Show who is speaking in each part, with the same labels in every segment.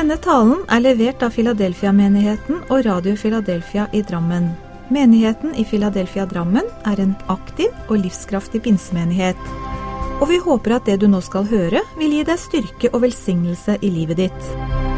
Speaker 1: Denne talen levert av Philadelphia-menigheten og Radio Philadelphia i Drammen. Menigheten i Philadelphia Drammen en aktiv og livskraftig pinsemenighet. Og vi håper at det du nå skal høre vil gi deg styrke og velsignelse i livet ditt.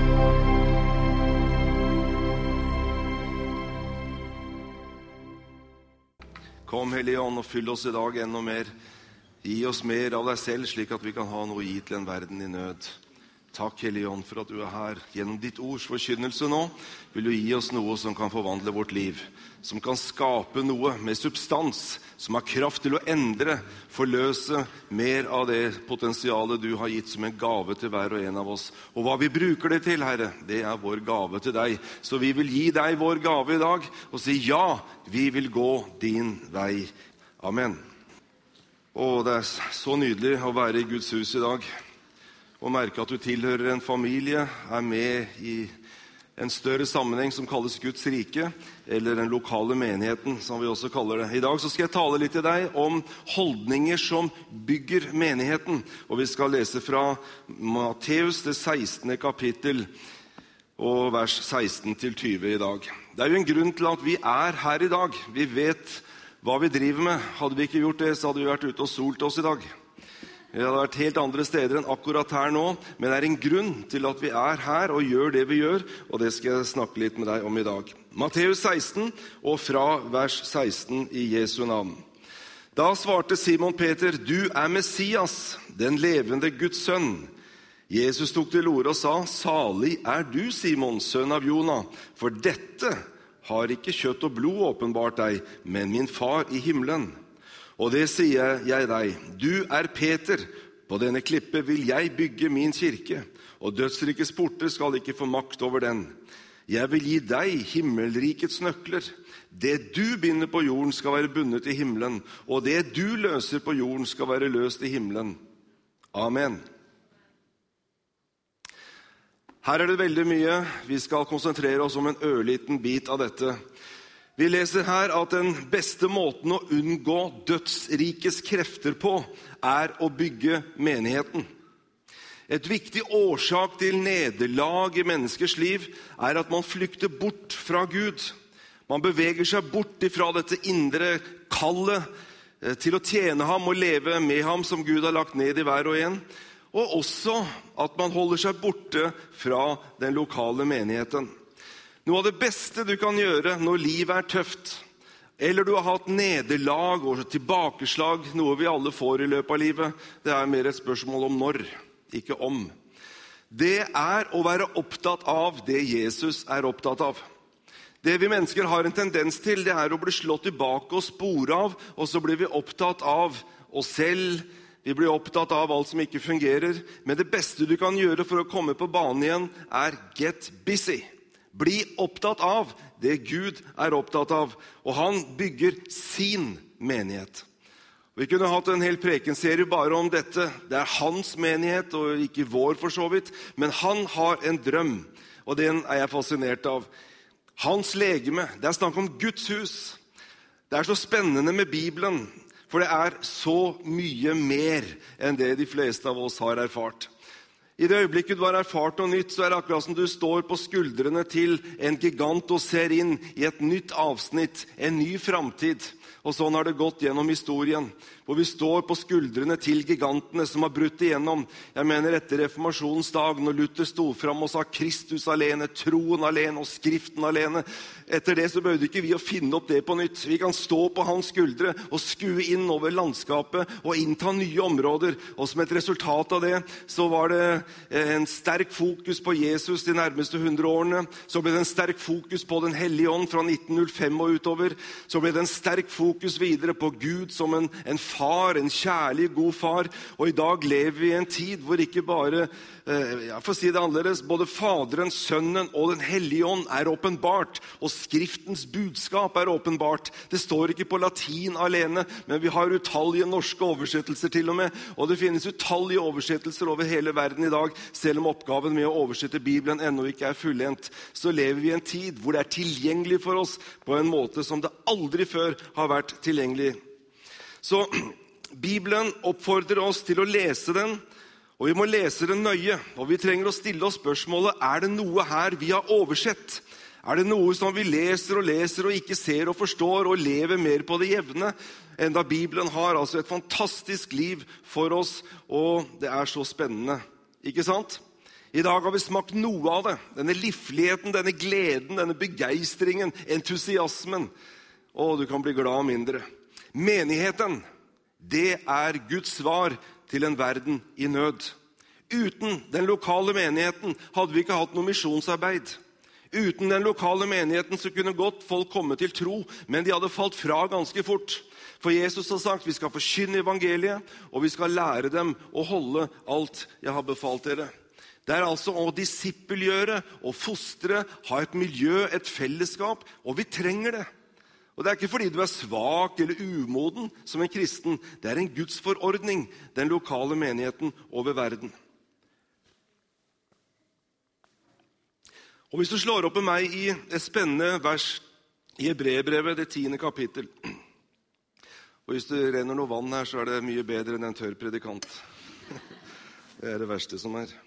Speaker 2: Kom, Hellige Ånd, og fyll oss i dag enda mer. Gi oss mer av deg selv, slik at vi kan ha noe å gi til en verden i nød. Takk, Hellige Ånd, for at du her. Gjennom ditt ords forkynnelse nå vil du gi oss noe som kan forvandle vårt liv, som kan skape noe med substans, som har kraft til å endre, forløse mer av det potensialet du har gitt som en gave til hver og en av oss. Og hva vi bruker det til, Herre, det vår gave til deg. Så vi vil gi deg vår gave i dag og si ja, vi vil gå din vei. Amen. Det så nydelig å være i Guds hus i dag, og merke at du tilhører en familie, med i en større sammenheng som kalles Guds rike, eller den lokale menigheten, som vi også kaller det. I dag så skal jeg tale litt til deg om holdninger som bygger menigheten, og vi skal lese fra Matteus, det 16. kapittel, og vers 16-20 i dag. Det jo en grunn til at vi her i dag. Vi vet hva vi driver med. Hadde vi ikke gjort det, så hadde vi vært ute og solt oss i dag. Vi hadde vært helt andre steder enn akkurat her nå, men det en grunn til at vi her og gjør det vi gjør, og det skal jeg snakke litt med deg om i dag. Matteus 16, og fra vers 16 i Jesu navn. Da svarte Simon Peter, du Messias, den levende Guds sønn. Jesus tok til orde og sa, salig du, Simon, sønn av Jona, for dette har ikke kjøtt og blod åpenbart deg, men min far i himmelen. Og det sier jeg deg, du Peter, på denne klippe vil jeg bygge min kirke, og dødsrikets porter skal ikke få makt over den. Jeg vil gi deg himmelrikets nøkler. Det du binder på jorden skal være bundet i himmelen, og det du løser på jorden skal være løst i himmelen. Amen. Her det veldig mye. Vi skal konsentrere oss om en ørliten bit av dette. Vi leser her at den beste måten å unngå dødsrikes krefter på å bygge menigheten. Et viktig årsak til nederlag i menneskers liv at man flykter bort fra Gud. Man beveger seg bort fra dette indre kallet til å tjene ham og leve med ham som Gud har lagt ned i hver og en. Og også at man holder seg borte fra den lokale menigheten. Noe av det beste du kan gjøre når livet tøft, eller du har hatt nederlag og tilbakeslag, noe vi alle får i løpet av livet, det mer et spørsmål om når, ikke om. Det å være opptatt av det Jesus opptatt av. Det vi mennesker har en tendens til, det å bli slått tilbake og spore av, og så blir vi opptatt av oss selv. Vi blir opptatt av alt som ikke fungerer. Men det beste du kan gjøre for å komme på banen igjen get busy. Bli opptatt av det Gud opptatt av, og han bygger sin menighet. Vi kunne hatt en hel prekenserie bare om dette. Det hans menighet, og ikke vår for så vidt, men han har en drøm, og den jeg fascinert av. Hans legeme, det snakk om Guds hus. Det så spennende med Bibelen, for det så mye mer enn det de fleste av oss har erfart. I det øyeblikket du har erfart noe nytt, så det akkurat som du står på skuldrene til en gigant og ser inn i et nytt avsnitt, en ny framtid. Og sånn har det gått gjennom historien, hvor vi står på skuldrene til gigantene som har brutt igjennom. Jeg mener etter reformasjonens dag, når Luther stod fram og sa Kristus alene, troen alene og skriften alene. Etter det så behøvde ikke vi å finne opp det på nytt. Vi kan stå på hans skuldre og skue inn over landskapet og innta nye områder. Og som et resultat av det, så var det en sterk fokus på Jesus de nærmeste 100 årene. Så ble det en sterk fokus på den hellige ånd fra 1905 og utover. Så ble det en sterk fokus videre på Gud som en far, en kjærlig, god far. Og i dag lever vi i en tid hvor ikke bare, for å si det annerledes, både Faderen, Sønnen og den hellige ånd åpenbart, og skriftens budskap åpenbart. Det står ikke på latin alene, men vi har utallige norske oversettelser til og med, og det finnes utallige oversettelser over hele verden i dag. Selv om oppgaven med å oversette Bibelen ennå ikke fullendt, så lever vi i en tid hvor det tilgjengelig for oss på en måte som det aldri før har vært tilgjengelig. Så Bibelen oppfordrer oss til å lese den, Og vi må lese det nøye, og vi trenger å stille oss spørsmålet, er det noe her vi har oversett? Er det noe som vi leser og ikke ser og forstår og lever mer på det jevne? Enda Bibelen har altså et fantastisk liv for oss, og det er så spennende. Ikke sant? I dag har vi smakt noe av det. Denne livligheten, denne gleden, denne begeistringen, entusiasmen. Å, du kan bli glad mindre. Menigheten, det er Guds svar til en verden i nød. Uten den lokale menigheten hadde vi ikke hatt noe misjonsarbeid. Uten den lokale menigheten så kunne godt folk komme til tro, men de hadde falt fra ganske fort. For Jesus har sagt, vi skal forkynne evangeliet, og vi skal lære dem å holde alt jeg har befalt dere. Det er altså å disippelgjøre og fostre, ha et miljø, et fellesskap, og vi trenger det. Og det er ikke fordi du er svak eller umoden som en kristen, det er en Guds forordning, den lokale menigheten over verden. Og hvis du slår opp med meg i et spennende vers i Hebreerbrevet, det 10. kapittel. Og hvis det renner noe vann her, så er det mye bedre enn en tørr predikant. Det er det verste som er.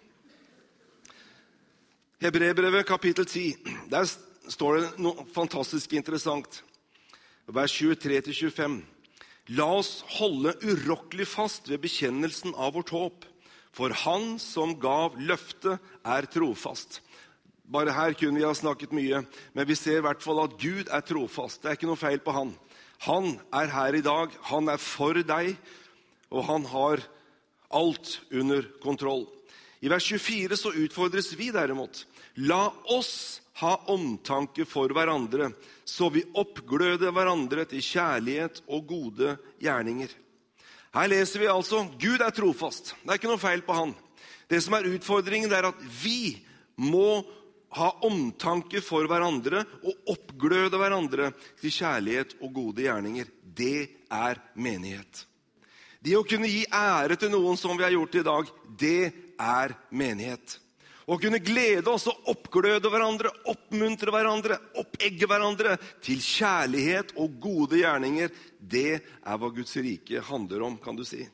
Speaker 2: Hebreerbrevet kapittel 10, der står det noe fantastisk interessant. Vers 23-25. La oss holde urokkelig fast ved bekjennelsen av vårt håp, for han som gav løftet er trofast. Bare her kunne vi ha snakket mye, men vi ser i hvert fall at Gud er trofast. Det er ikke noe feil på han. Han er her i dag, han er for deg, og han har alt under kontroll. I vers 24 så utfordres vi derimot. La oss ha omtanke for hverandre, så vi oppgløder hverandre til kjærlighet og gode gjerninger. Her leser vi altså, Gud er trofast. Det er ikke noe feil på han. Det som er utfordringen er at vi må ha omtanke for hverandre og oppgløde hverandre til kjærlighet og gode gjerninger. Det er menighet. Det å kunne gi ære til noen som vi har gjort i dag, det er menighet. Å kunne glede oss og oppgløde hverandre, oppmuntre hverandre, oppegge hverandre til kjærlighet og gode gjerninger, det er hva Guds rike handler om, kan du si.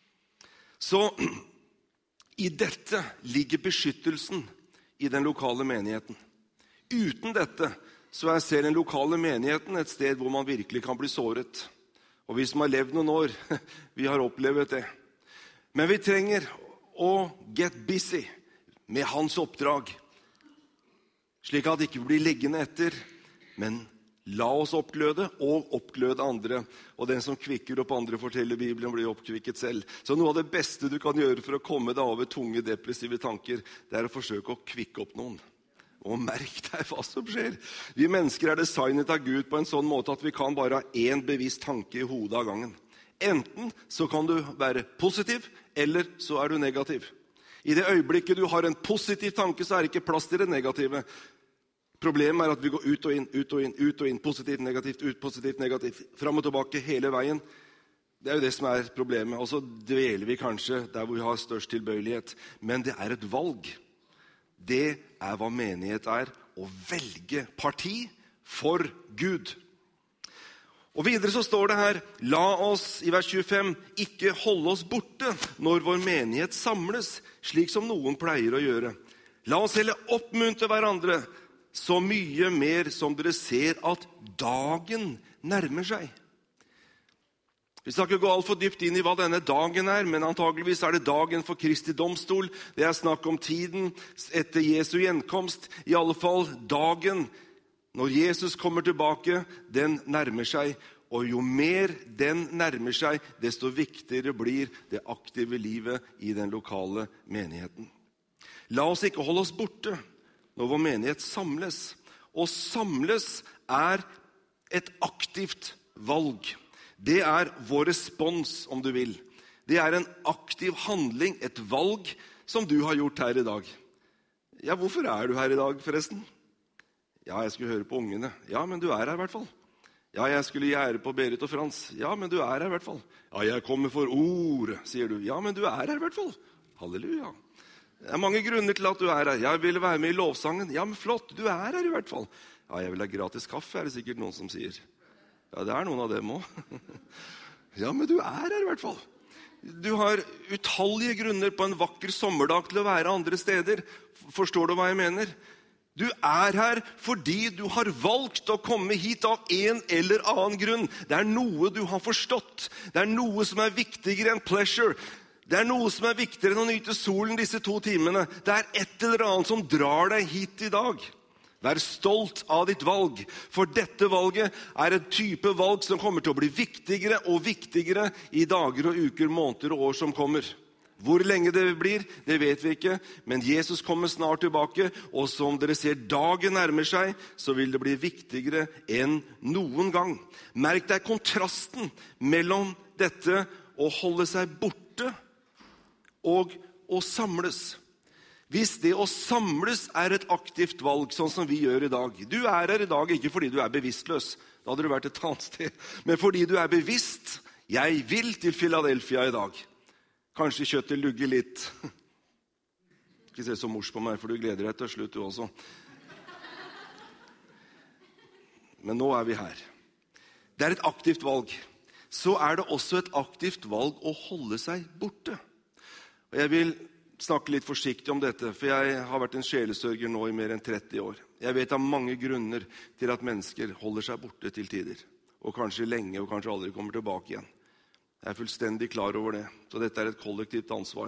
Speaker 2: Så i dette ligger beskyttelsen i den lokale menigheten. Uten dette så er selv den lokale menigheten et sted hvor man virkelig kan bli såret. Og vi som har levd noen år, vi har opplevd det. Men vi trenger å get busy med hans oppdrag, slik at det ikke blir liggende etter, men la oss oppgløde og oppgløde andre. Og den som kvikker opp andre, forteller Bibelen, blir oppkvikket selv. Så noe av det beste du kan gjøre for å komme deg over tunge, depressive tanker, det er å forsøke å kvikke opp noen. Og merk deg hva som skjer. Vi mennesker er designet av Gud på en sånn måte at vi kan bare ha en bevisst tanke i hodet av gangen. Enten så kan du være positiv, eller så er du negativ. I det øyeblikket du har en positiv tanke, så er det ikke plass til det negative. Problemet er at vi går ut og inn, ut og inn, ut og inn, positivt, negativt, ut, positivt, negativt, fram og tilbake hele veien. Det er jo det som er problemet. Og så dveler vi kanskje der hvor vi har størst tilbøyelighet. Men det er et valg. Det er hva menighet er, å velge parti for Gud. Og videre så står det her, la oss i vers 25 ikke holde oss borte når vår menighet samles, slik som noen pleier å gjøre. La oss heller oppmuntre hverandre, så mye mer som dere ser at dagen nærmer seg. Vi skal ikke gå alt for dypt inn i hva denne dagen er, men antageligvis er det dagen for Kristi domstol. Det er snakk om tiden etter Jesu gjenkomst. I alle fall dagen når Jesus kommer tilbake, den nærmer seg. Og jo mer den nærmer seg, desto viktigere blir det aktive livet i den lokale menigheten. La oss ikke holde oss borte når vår menighet samles. Å samles er et aktivt valg. Det er vår respons, om du vil. Det er en aktiv handling, et valg som du har gjort her i dag. Ja, hvorfor er du her i dag, forresten? Ja, jeg skulle høre på ungene. Ja, men du er her i hvert fall. Ja, jeg skulle gi ære på Berit og Frans. Ja, men du er her i hvert fall. Ja, jeg kommer for ord, sier du. Ja, men du er her i hvert fall. Halleluja. Det er mange grunner til at du er her. Jeg ville være med i lovsangen. Ja, men flott, du er her i hvert fall. Ja, jeg vil ha gratis kaffe, er det sikkert noen som sier. Ja, det er noen av dem også. Ja, men du er her i hvert fall. Du har utallige grunner på en vakker sommerdag til å være andre steder. Forstår du hva jeg mener? Du er her fordi du har valgt å komme hit av en eller annen grunn. Det er noe du har forstått. Det er noe som er viktigere enn pleasure. Det er noe som er viktigere enn å nyte solen disse 2 timene. Det er et eller annet som drar deg hit i dag. Vær stolt av ditt valg, for dette valget er et type valg som kommer til å bli viktigere og viktigere i dager og uker, måneder og år som kommer. Hvor lenge det blir, det vet vi ikke, men Jesus kommer snart tilbake, og som dere ser dagen nærmer seg, så vil det bli viktigere enn noen gang. Merk deg kontrasten mellom dette å holde seg borte og å samles. Hvis det å samles er et aktivt valg, sånn som vi gjør i dag. Du er her i dag ikke fordi du er bevisstløs, da hadde du vært et annet sted, men fordi du er bevisst. Jeg vil til Philadelphia i dag. Kanskje kjøttet lugger litt. Ikke se så mors på meg, for du gleder deg til slutt du også. Men nå er vi her. Det er et aktivt valg. Så er det også et aktivt valg å holde seg borte. Og jeg vil snakke litt forsiktig om dette, for jeg har vært en sjelesørger nå i mer enn 30 år. Jeg vet av mange grunner til at mennesker holder seg borte til tider. Og kanskje lenge, og kanskje aldri kommer tilbake igjen. Jeg er fullstendig klar over det, så dette er et kollektivt ansvar.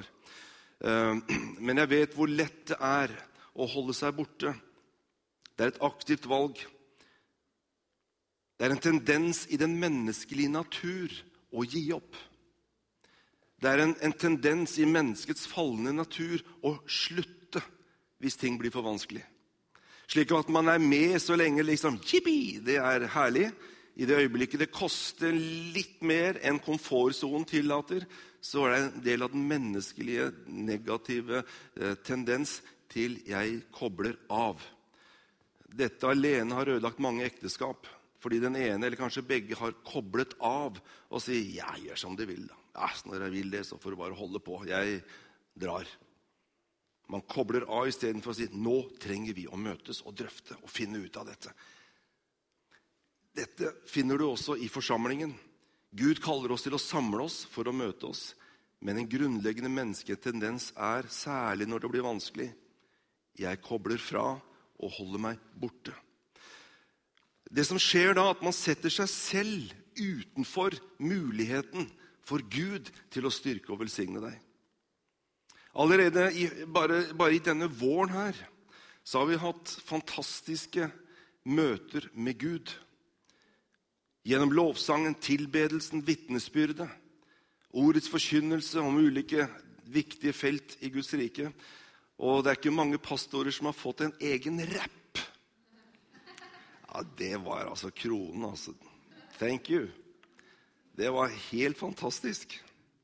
Speaker 2: Men jeg vet hvor lett det er å holde seg borte. Det er et aktivt valg. Det er en tendens i den menneskelige natur å gi opp. Det er en tendens i menneskets fallende natur å slutte hvis ting blir for vanskelig. Slik at man er med så lenge liksom, jippi, det er herlig. I det øyeblikket det koster litt mer enn komfortzonen tillater, så er det en del av den menneskelige negative tendens til jeg kobler av. Dette alene har ødelagt mange ekteskap, fordi den ene eller kanskje begge har koblet av og sier, ja, gjør som du vil da. Ja, når jeg vil det, så får du bare holde på. Jeg drar. Man kobler av i stedet for å si, nå trenger vi å møtes og drøfte og finne ut av dette. Dette finner du også i forsamlingen. Gud kaller oss til å samle oss for å møte oss. Men en grunnleggende mennesketendens er, særlig når det blir vanskelig, jeg kobler fra og holder meg borte. Det som skjer da, at man setter seg selv utenfor muligheten for Gud til å styrke og velsigne deg. Allerede bare i denne våren her, så har vi hatt fantastiske møter med Gud. Gjennom lovsangen, tilbedelsen, vitnesbyrdet, ordets forkynnelse om ulike viktige felt i Guds rike. Og det er ikke mange pastorer som har fått en egen rapp. Ja, det var altså kronen, altså. Thank you. Det var helt fantastisk.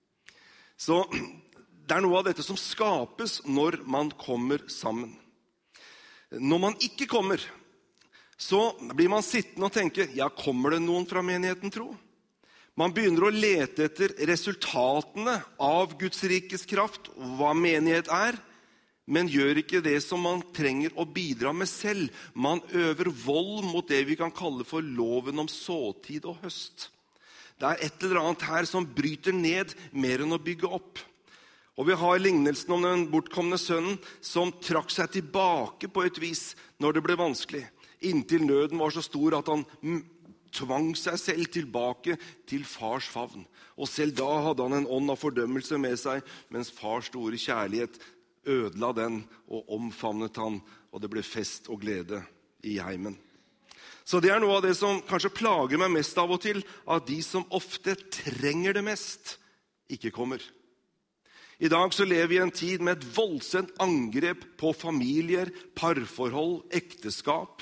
Speaker 2: Så det er noe av dette som skapes når man kommer sammen. Når man ikke kommer, så blir man sittende og tenke, ja, kommer det noen fra menigheten tro? Man begynner å lete etter resultatene av Guds rikes kraft, hva menighet er, men gjør ikke det som man trenger å bidra med selv. Man øver vold mot det vi kan kalle for loven om såtid og høst. Det er et eller annet her som bryter ned mer enn å bygge opp. Og vi har lignelsen om den bortkomne sønnen som trakk seg tilbake på et vis når det ble vanskelig. Inntil nøden var så stor at han tvang seg selv tilbake til fars favn. Og selv da hadde han en ånd av fordømmelse med seg, mens fars store kjærlighet ødela den og omfavnet han, og det ble fest og glede i heimen. Så det er noe av det som kanskje plager meg mest av og til, at de som ofte trenger det mest, ikke kommer. I dag så lever vi i en tid med et voldsomt angrep på familier, parforhold, ekteskap.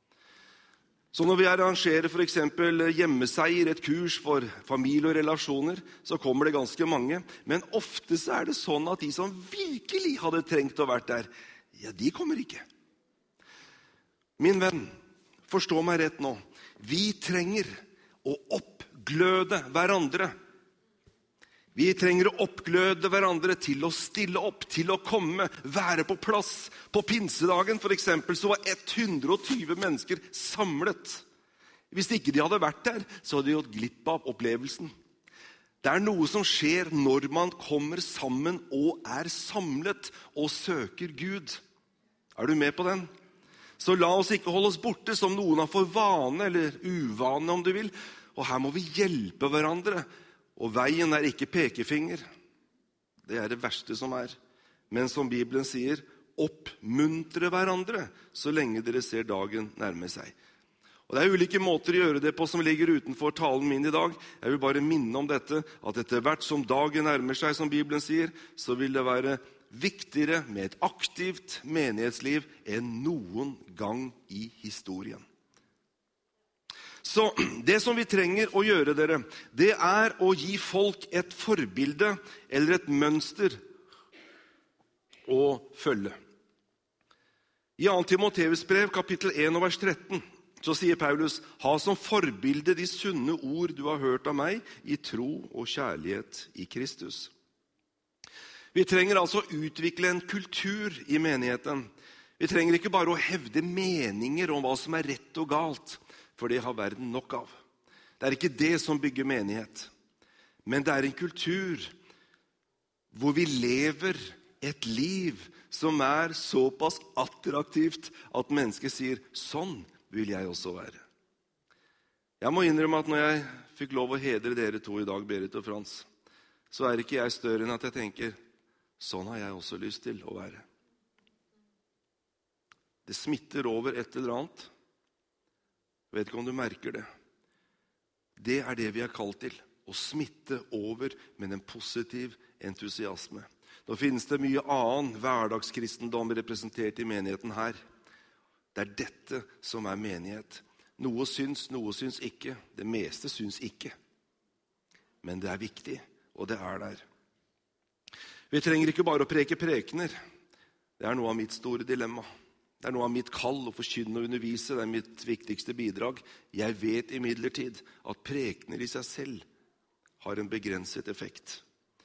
Speaker 2: Så når vi arrangerer for eksempel hjemmeseier, et kurs for familie og relasjoner, så kommer det ganske mange. Men ofte så er det sånn at de som virkelig hadde trengt å vært der, ja, de kommer ikke. Min venn, forstå meg rett nå. Vi trenger å oppgløde hverandre. Vi trenger å oppgløde hverandre til å stille opp, til å komme, være på plass. På pinsedagen for eksempel så var 120 mennesker samlet. Hvis ikke de hadde vært der, så hadde de gått glipp av opplevelsen. Det noe som skjer når man kommer sammen og samlet og søker Gud. Du med på den? Så la oss ikke holde oss borte som noen har for vane, eller uvane om du vil. Og her må vi hjelpe hverandre. Og veien ikke pekefinger. Det det verste som Men som Bibelen sier, oppmuntre hverandre, så lenge dere ser dagen nærme seg. Og det ulike måter å gjøre det på som ligger utenfor talen min i dag. Jeg vil bare minne om dette, at etter hvert som dagen nærmer seg, som Bibelen sier, så vil det være viktigere med et aktivt menighetsliv enn noen gang i historien. Så det som vi trenger å gjøre, dere, det å gi folk et forbilde eller et mønster å følge. I 2. Timoteus brev, kapittel 1 og vers 13, så sier Paulus, ha som forbilde de sunne ord du har hørt av meg i tro og kjærlighet i Kristus. Vi trenger altså å utvikle en kultur i menigheten. Vi trenger ikke bare å hevde meninger om hva som rett og galt, for det har verden nok av. Det ikke det som bygger menighet, men det en kultur hvor vi lever et liv som såpass attraktivt at mennesker sier, sånn vil jeg også være. Jeg må innrømme at når jeg fikk lov å hedre dere to i dag, Berit og Frans, så ikke jeg større enn at jeg tenker, sånn har jeg også lyst til å være. Det smitter over et eller annet. Jeg vet ikke om du merker det. Det det vi kalt til, å smitte over med en positiv entusiasme. Nå finnes det mye annen hverdagskristendom representert i menigheten her. Det dette som menighet. Noe syns ikke. Det meste syns ikke. Men det viktig, og det der. Vi trenger ikke bare å preke prekener. Det noe av mitt store dilemma. Det noe av mitt kall å forkynne og undervise. Det mitt viktigste bidrag. Jeg vet imidlertid at prekener i seg selv har en begrenset effekt.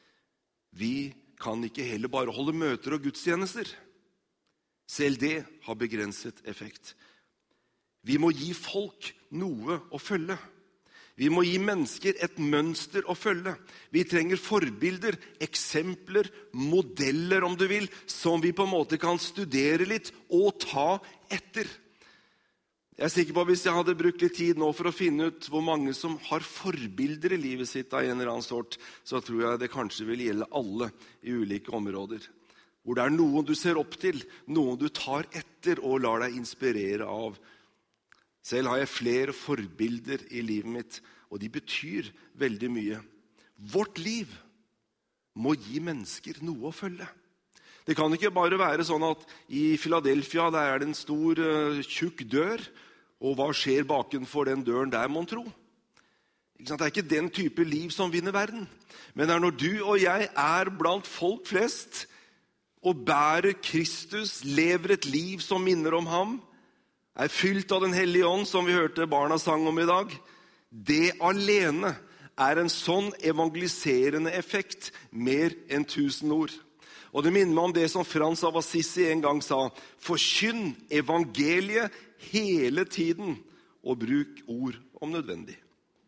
Speaker 2: Vi kan ikke heller bare holde møter og gudstjenester. Selv det har begrenset effekt. Vi må gi folk noe å følge. Vi må gi mennesker et mønster å følge. Vi trenger forbilder, eksempler, modeller om du vil, som vi på en måte kan studere litt og ta etter. Jeg sikker på at hvis jeg hadde brukt litt tid nå for å finne ut hvor mange som har forbilder i livet sitt av en eller annen sort, så tror jeg det kanskje vil gjelde alle i ulike områder. Hvor det noen du ser opp til, noen du tar etter og lar deg inspirere av. Selv har jeg flere forbilder i livet mitt, og de betyr veldig mye. Vårt liv må gi mennesker noe å følge. Det kan ikke bare være sånn at i Philadelphia der det en stor, tjukk dør, og hva skjer bakenfor den døren der, mon tro? Det ikke den type liv som vinner verden. Men det når du og jeg blant folk flest, og bærer Kristus, lever et liv som minner om ham, fylt av den hellige ånd, som vi hørte barna sang om i dag, det alene en sånn evangeliserende effekt, mer enn 1000 ord. Og det minner meg om det som Frans av Assisi en gang sa, forkynn evangeliet hele tiden, og bruk ord om nødvendig.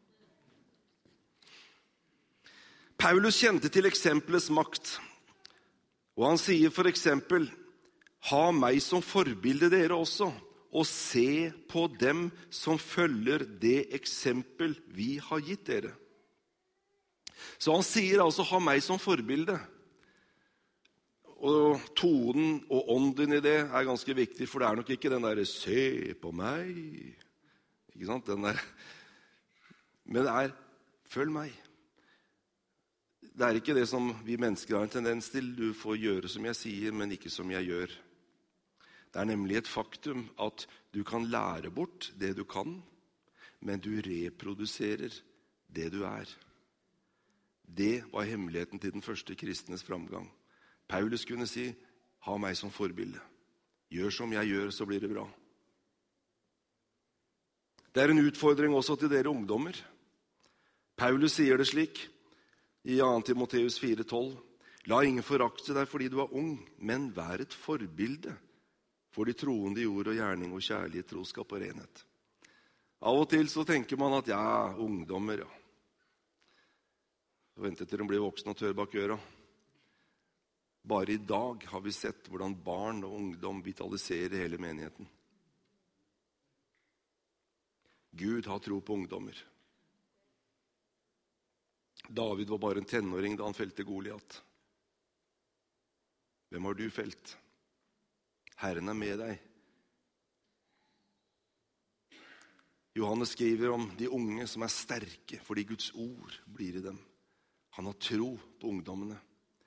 Speaker 2: Paulus kjente til eksempelets makt, og han sier for eksempel, ha meg som forbilde dere også, og se på dem som følger det eksempel vi har gitt dere. Så han sier altså, ha meg som forbilde. Og tonen og ånden i det ganske viktig, for det nok ikke den der, se på meg. Ikke sant? Den der. Men det følg meg. Det ikke det som vi mennesker har en tendens til. Du får gjøre som jeg sier, men ikke som jeg gjør. Det nemlig et faktum at du kan lære bort det du kan, men du reproduserer det du Det var hemmeligheten til den første kristnes framgang. Paulus kunne si, ha meg som forbilde. Gjør som jeg gjør, så blir det bra. Det en utfordring også til dere ungdommer. Paulus sier det slik, i 2. Timoteus 4,12. La ingen forakte deg fordi du ung, men vær et forbilde for de troende i ord og gjerning og kjærlighet, troskap og renhet. Av og til så tenker man at ungdommer, Vente til de blir voksne og tør bak øra. Bare i dag har vi sett hvordan barn og ungdom vitaliserer hele menigheten. Gud har tro på ungdommer. David var bare en tenåring da han felte Goliat. Hvem har du felt? Herren er med deg. Johannes skriver om de unge som er sterke, fordi Guds ord blir i dem. Han har tro på ungdommene.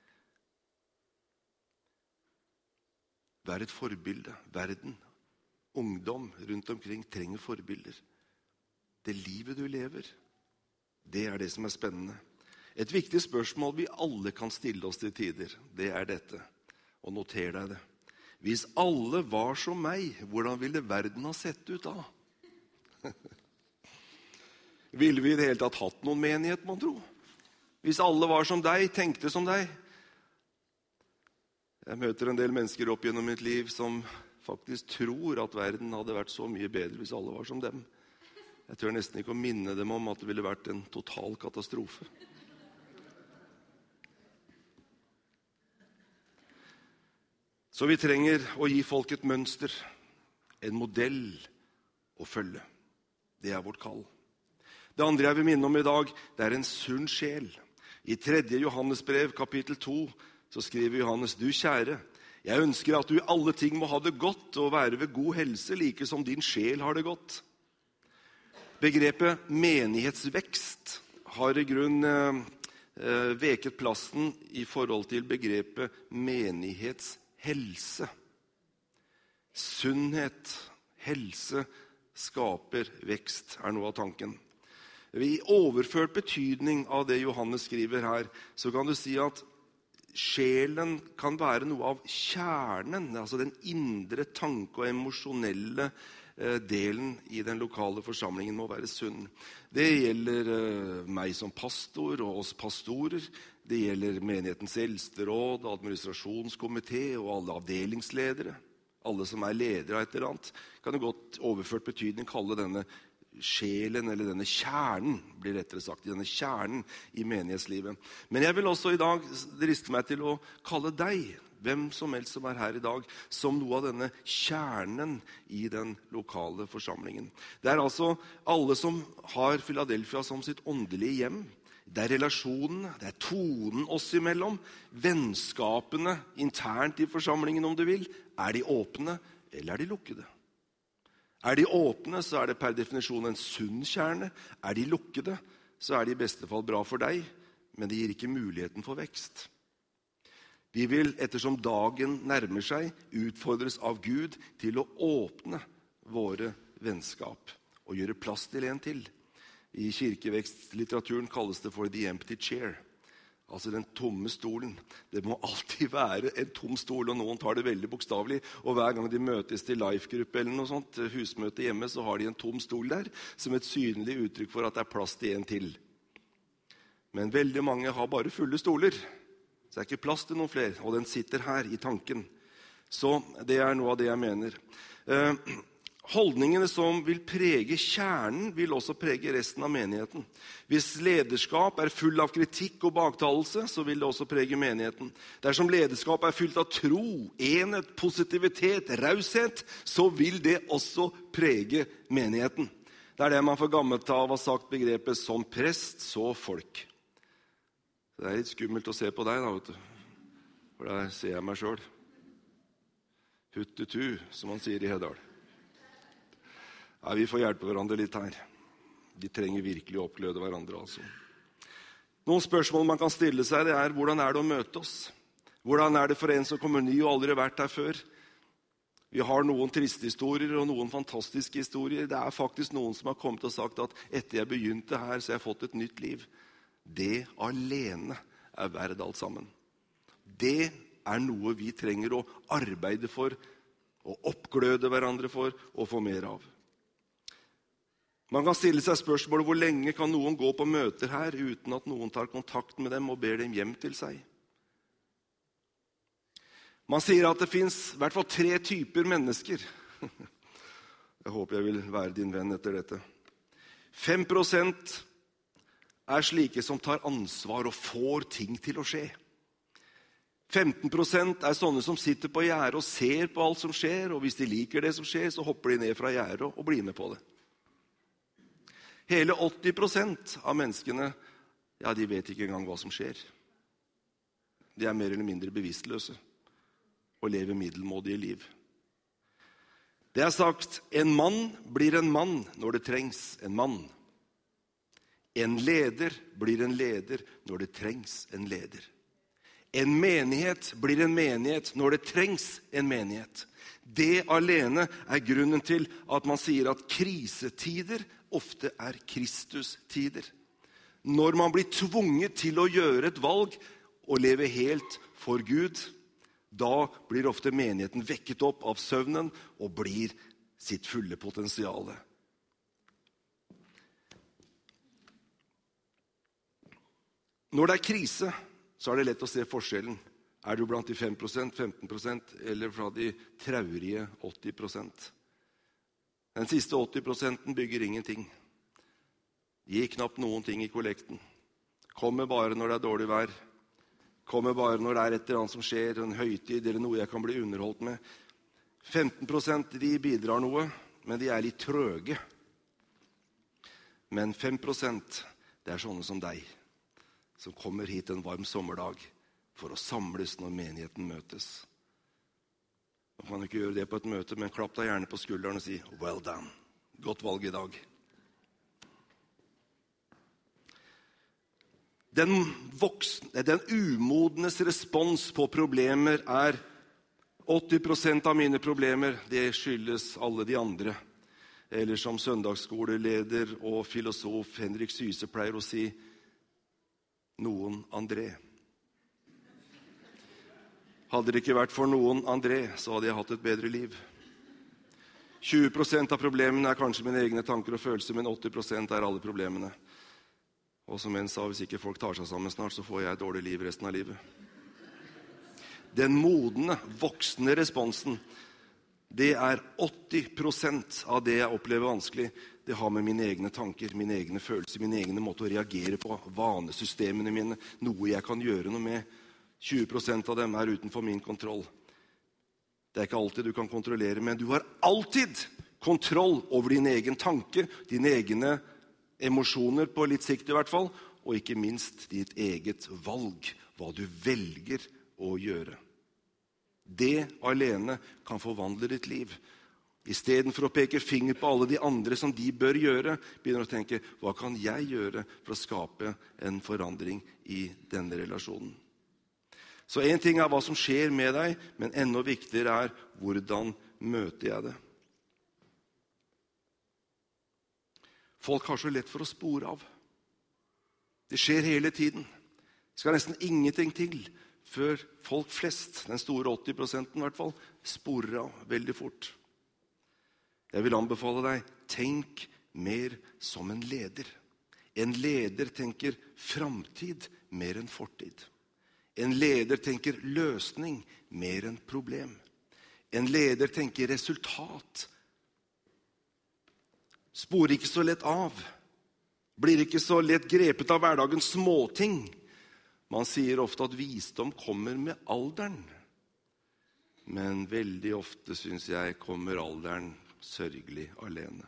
Speaker 2: Vær et forbilde. Verden, ungdom rundt omkring trenger forbilder. Det livet du lever, det er det som er spennende. Et viktig spørsmål vi alle kan stille oss til tider, det er dette. Og noter deg det. Hvis alle var som meg, hvordan ville verden ha sett ut da? Ville vi i det hele tatt hatt noen menighet, man tro? Hvis alle var som deg, tenkte som deg? Jeg møter en del mennesker opp gjennom mitt liv som faktisk tror at verden hadde vært så mye bedre hvis alle var som dem. Jeg tør nesten ikke å minne dem om at det ville vært en total katastrofe. Så vi trenger å gi folk et mønster, en modell å følge. Det er vårt kall. Det andre jeg vil minne om i dag, det er en sunn sjel. I 3. Johannesbrev, kapittel 2, så skriver Johannes: Du kjære, jeg ønsker at du i alle ting må ha det godt og være ved god helse, like som din sjel har det godt. Begrepet menighetsvekst har i grunn veket plassen i forhold til begrepet menighetshelse. Sunnhet, helse, skaper vekst, er noe av tanken. I overført betydning av det Johannes skriver her, så kan du si at sjelen kan være noe av kjernen, altså den indre tanke og emosjonelle delen i den lokale forsamlingen må være sunn. Det gjelder meg som pastor og oss pastorer. Det gjelder menighetens eldsteråd, administrasjonskomité og alle avdelingsledere. Alle som er ledere av et eller annet, kan jo godt overført betydning kalle denne sjelen, eller denne kjernen, blir rettere sagt, denne kjernen i menighetslivet. Men jeg vil også i dag driste meg til å kalle deg, hvem som helst som er her i dag, som noe av denne kjernen i den lokale forsamlingen. Det er altså alle som har Philadelphia som sitt åndelige hjem. Det er relasjonene, det er tonen oss imellom, vennskapene internt i forsamlingen om du vil. Er de åpne, eller er de lukkede? Er de åpne, så er det per definisjon en sunn kjerne. Er de lukkede, så er de i beste fall bra for deg, men det gir ikke muligheten for vekst. Vi vil, ettersom dagen nærmer seg, utfordres av Gud til å åpne våre vennskap og gjøre plass til en til. I kirkevekstlitteraturen kalles det for the empty chair, altså den tomme stolen. Det må alltid være en tom stol, og noen tar det veldig bokstavelig. Og hver gang de møtes til life-gruppe eller noe sånt, husmøte hjemme, så har de en tom stol der, som et synlig uttrykk for at det er plass til en til. Men veldig mange har bare fulle stoler, så det er ikke plass til noen flere, og den sitter her i tanken. Så det er noe av det jeg mener. Holdningene som vil prege kjernen, vil også prege resten av menigheten. Hvis lederskap er full av kritikk og baktalelse, så vil det også prege menigheten. Dersom lederskap er fylt av tro, enhet, positivitet, raushet, så vil det også prege menigheten. Det er det man for gammelt av har sagt begrepet som prest, så folk. Det er litt skummelt å se på deg da, vet du. For der ser jeg meg selv. Huttetu, som man sier i Hedal. Ja, vi får hjelpe hverandre litt her. De trenger virkelig å oppgløde hverandre, altså. Noen spørsmål man kan stille seg, det er: hvordan er det å møte oss? Hvordan er det for en som kommer ny og aldri har vært her før? Vi har noen triste historier og noen fantastiske historier. Det er faktisk noen som har kommet og sagt at etter jeg begynte her, så har jeg fått et nytt liv. Det alene er verd alt sammen. Det er noe vi trenger å arbeide for, og oppgløde hverandre for, og få mer av. Man kan stille seg spørsmålet: hvor lenge kan noen gå på møter her uten at noen tar kontakt med dem og ber dem hjem til seg? Man sier at det finnes i hvert fall 3 typer mennesker. Jeg håper jeg vil være din venn etter dette. 5% er slike som tar ansvar og får ting til å skje. 15% er sånne som sitter på gjerdet og ser på alt som skjer, og hvis de liker det som skjer, så hopper de ned fra gjerdet og blir med på det. Hele 80% av menneskene, ja, de vet ikke engang hva som skjer. De er mer eller mindre bevisstløse og lever middelmådige liv. Det er sagt, en mann blir en mann når det trengs en mann. En leder blir en leder når det trengs en leder. En menighet blir en menighet når det trengs en menighet. Det alene er grunnen til at man sier at krisetider ofte er Kristustider. Når man blir tvunget til å gjøre et valg og leve helt for Gud, da blir ofte menigheten vekket opp av søvnen og blir sitt fulle potensiale. Når det er krise, så er det lett å se forskjellen. Er du blant de 5%, 15%, eller fra de traurige 80%? Den siste 80% bygger ingenting. Gir knapt noen ting i kollekten. Kommer bare når det er dårlig vær. Kommer bare når det er et eller annet som skjer, en høytid, eller noe jeg kan bli underholdt med. 15% de bidrar noe, men de er litt trøge. Men 5% det er sånne som deg, som kommer hit en varm sommerdag for å samles når menigheten møtes. Man kan ikke gjøre det på et møte, men klapp deg gjerne på skulderen og si, well done, godt valg i dag. Den umodnes respons på problemer er 80% av mine problemer, det skyldes alle de andre. Eller som søndagsskoleleder og filosof Henrik Syse pleier å si, noen André. Hadde det ikke vært for noen André, så hadde jeg hatt et bedre liv. 20% av problemene er kanskje mine egne tanker og følelser, men 80% er alle problemene. Og som en sa, hvis ikke folk tar seg sammen snart, så får jeg et dårlig liv resten av livet. Den modne, voksne responsen, det er 80% av det jeg opplever vanskelig. Det har med mine egne tanker, mine egne følelser, mine egne måter å reagere på, vanesystemene mine, noe jeg kan gjøre noe med. 20% av dem er utenfor min kontroll. Det er ikke alltid du kan kontrollere, men du har alltid kontroll over din egen tanke, dine egne emosjoner på litt sikt i hvert fall, og ikke minst ditt eget valg, hva du velger å gjøre. Det alene kan forvandle ditt liv. I stedet for å peke finger på alle de andre som de bør gjøre, begynner å tenke, hva kan jeg gjøre for å skape en forandring i denne relasjonen? Så en ting er hva som skjer med deg, men enda viktigere er, hvordan møter jeg det? Folk har så lett for å spore av. Det skjer hele tiden. Det skal nesten ingenting til før folk flest, den store 80% i hvert fall, sporer av veldig fort. Jeg vil anbefale deg, tenk mer som en leder. En leder tenker framtid mer enn fortid. En leder tenker løsning mer enn problem. En leder tenker resultat. Sporer ikke så lett av. Blir ikke så lett grepet av hverdagens småting. Man sier ofte at visdom kommer med alderen. Men veldig ofte synes jeg kommer alderen sørgelig alene.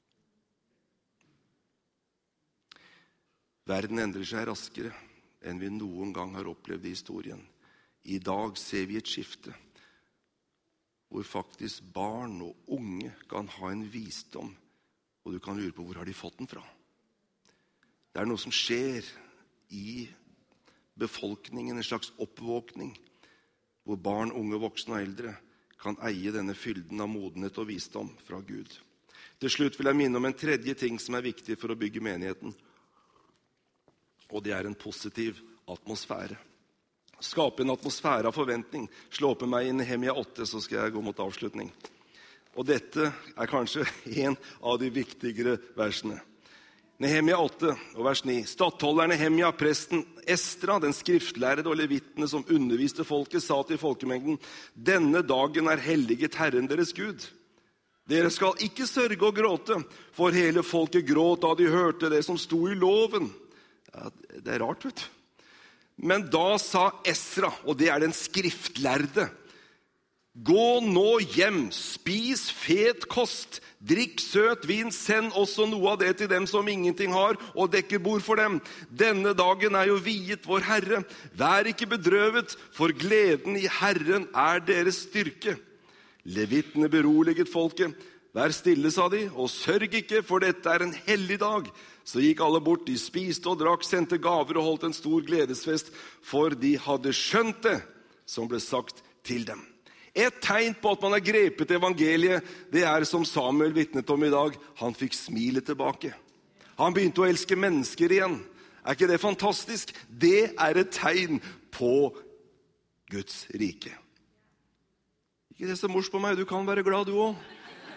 Speaker 2: Verden endrer seg raskere enn vi noen gang har opplevd i historien. I dag ser vi et skifte, hvor faktisk barn og unge kan ha en visdom, og du kan lure på hvor har de fått den fra. Det er noe som skjer i befolkningen, en slags oppvåkning, hvor barn, unge, voksne og eldre kan eie denne fylden av modenhet og visdom fra Gud. Til slutt vil jeg minne om en tredje ting som er viktig for å bygge menigheten, og det er en positiv atmosfære. Skape en atmosfære av forventning. Slå opp med meg i Nehemia 8, så skal jeg gå mot avslutning. Og dette er kanskje en av de viktigere versene. Nehemia 8, og vers 9. Stattholderen Nehemia, presten Estra, den skriftlærde og levittene som underviste folket, sa til folkemengden, denne dagen er helliget Herren deres Gud. Dere skal ikke sørge og gråte, for hele folket gråt da de hørte det som sto i loven. Ja, det er rart, vet du. Men da sa Esra, og det er den skriftlærde, gå nå hjem, spis fet kost, drikk søt vin, send også noe av det til dem som ingenting har, og dekker bord for dem. Denne dagen er jo viet vår Herre. Vær ikke bedrøvet, for gleden i Herren er deres styrke. Levittene beroliget folket. Vær stille, sa de, og sørg ikke, for dette er en hellig dag. Så gikk alle bort, de spiste og drakk, sendte gaver og holdt en stor gledesfest, for de hadde skjønt det som ble sagt til dem. Et tegn på at man har grepet evangeliet, det er som Samuel vitnet om i dag. Han fikk smilet tilbake. Han begynte å elske mennesker igjen. Er ikke det fantastisk? Det er et tegn på Guds rike. Ikke det så mors på meg, du kan være glad du også.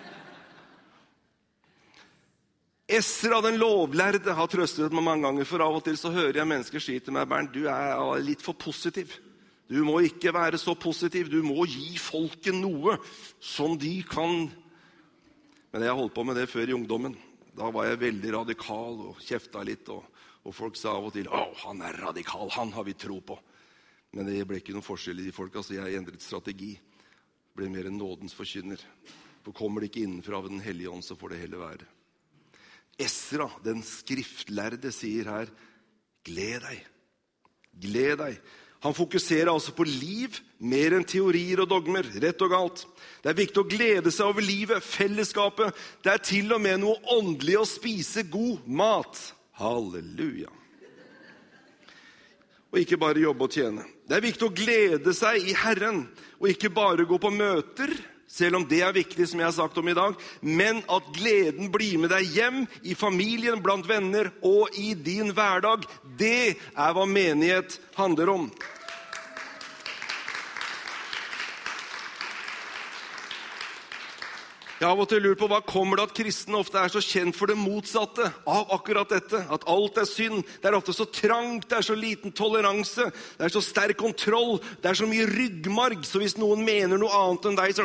Speaker 2: Esra, den lovlærde, har trøstet meg mange ganger, for av og til så hører jeg mennesker si til meg, Bernt, du er litt for positiv. Du må ikke være så positiv, du må gi folket noe som de kan. Men jeg holdt på med det før i ungdommen. Da var jeg veldig radikal og kjefta litt, og folk sa av og til, han er radikal, han har vi tro på. Men det ble ikke noen forskjell i de folka, så jeg endret strategi. Ble mer en nådens forkynner. For kommer det ikke innenfra av den hellige ånd, så får det heller være. Esra, den skriftlærde, sier her, gled deg. Gled deg. Han fokuserer altså på liv, mer enn teorier og dogmer, rett og galt. Det er viktig å glede seg over livet, fellesskapet. Det er til og med noe åndelig å spise god mat. Halleluja. Og ikke bare jobbe og tjene. Det er viktig å glede seg i Herren, og ikke bare gå på møter, selv om det er viktig, som jeg har sagt om i dag, men at gleden blir med deg hjem, i familien, blant venner og i din hverdag. Det er hva menighet handler om. Jeg har av og til lurt på hva kommer det at kristne ofte er så kjent for det motsatte av akkurat dette, at alt er synd. Det er ofte så trangt, det er så liten toleranse, det er så sterk kontroll, det er så mye ryggmarg, så hvis noen mener noe annet enn deg, så...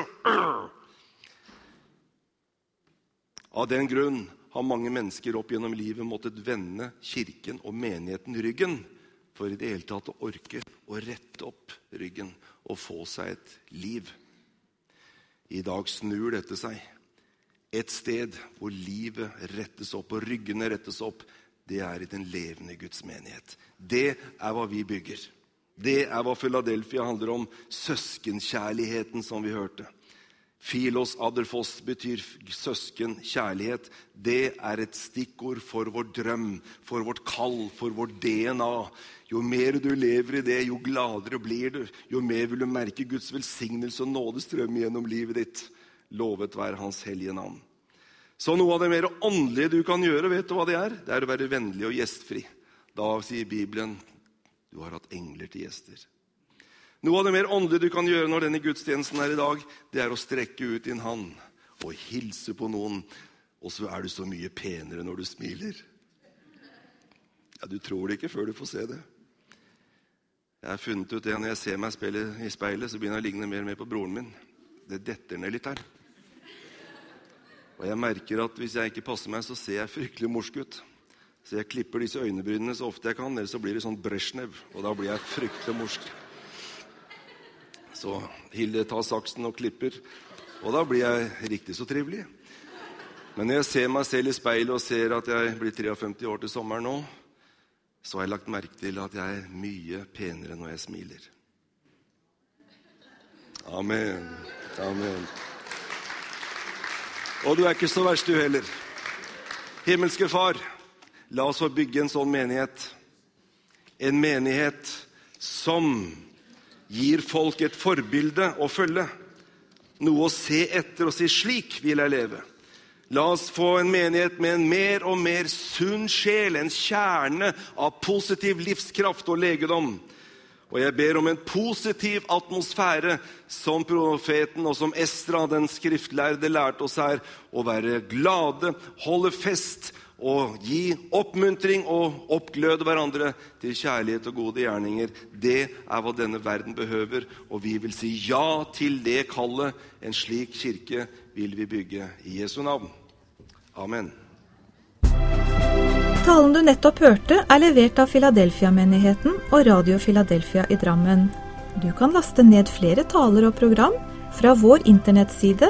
Speaker 2: Av den grunn har mange mennesker opp gjennom livet måttet vende kirken og menigheten ryggen, for i det hele tatt å orke å rette opp ryggen og få seg et liv. I dag snur dette seg. Et sted hvor livet rettes opp og ryggene rettes opp, det er i den levende Guds menighet. Det er hva vi bygger. Det er hva Philadelphia handler om, søskenkjærligheten som vi hørte. Philos adelphos betyr søskenkjærlighet. Det er et stikkord for vår drøm, for vårt kall, for vårt DNA. Jo mer du lever i det, jo gladere blir du. Jo mer vil du merke Guds velsignelse og nådestrøm gjennom livet ditt. Lovet være hans hellige navn. Så noe av det mer åndelige du kan gjøre, vet du hva det er? Det er å være vennlig og gjestfri. Da sier Bibelen, du har hatt engler til gjester. Noe av det mer åndelige du kan gjøre når denne gudstjenesten er i dag, det er å strekke ut din hånd og hilse på noen, og så er du så mye penere når du smiler. Ja, du tror det ikke før du får se det. Jeg har funnet ut det, når jeg ser meg i speilet, så begynner jeg å ligne mer og mer på broren min. Det detter ned litt her. Og jeg merker at hvis jeg ikke passer meg, så ser jeg fryktelig morsk ut. Så jeg klipper disse øynebrynene så ofte jeg kan, ellers så blir det sånn Brezhnev, og da blir jeg fryktelig morsk. Så Hilde tar saksen og klipper, og da blir jeg riktig så trivelig. Men når jeg ser meg selv i speilet og ser at jeg blir 53 år til sommeren nå, så har jeg lagt merke til at jeg er mye penere når jeg smiler. Amen. Amen. Og du er ikke så verst du heller. Himmelske Far, la oss få bygge en sånn menighet. En menighet som gir folk et forbilde å følge. Noe å se etter og si, slik vil jeg leve. La oss få en menighet med en mer og mer sunn sjel, en kjerne av positiv livskraft og legedom. Og jeg ber om en positiv atmosfære som profeten og som Esra, den skriftlærde, lærte oss her, å være glade, holde fest og gi oppmuntring og oppgløde hverandre til kjærlighet og gode gjerninger. Det er hva denne verden behøver, og vi vil si ja til det kallet. En slik kirke vil vi bygge i Jesu navn. Amen.
Speaker 1: Talen du nettopp hørte levert av Philadelphia-menigheten og Radio Philadelphia i Drammen. Du kan laste ned flere taler og program fra vår internettside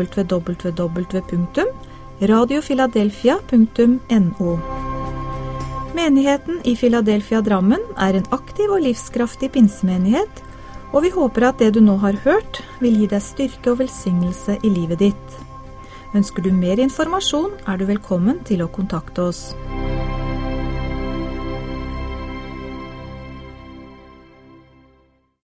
Speaker 1: www.radiophiladelphia.no. Menigheten i Philadelphia Drammen en aktiv og livskraftig pinsemenighet, og vi håper at det du nå har hørt vil gi deg styrke og velsignelse i livet ditt. Ønsker du mer informasjon, du velkommen til å kontakte oss.